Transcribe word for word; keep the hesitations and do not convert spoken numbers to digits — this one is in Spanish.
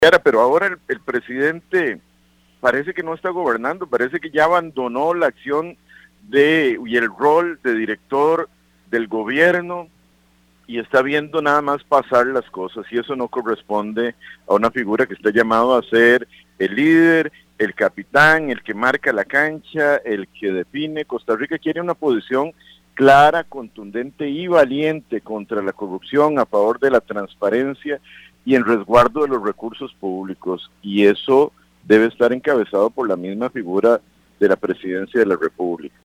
Pero ahora el, el presidente parece que no está gobernando, parece que ya abandonó la acción de y el rol de director del gobierno y está viendo nada más pasar las cosas, y eso no corresponde a una figura que está llamado a ser el líder, el capitán, el que marca la cancha, el que define. Costa Rica quiere una posición clara, contundente y valiente contra la corrupción, a favor de la transparencia y en resguardo de los recursos públicos, y eso debe estar encabezado por la misma figura de la presidencia de la República.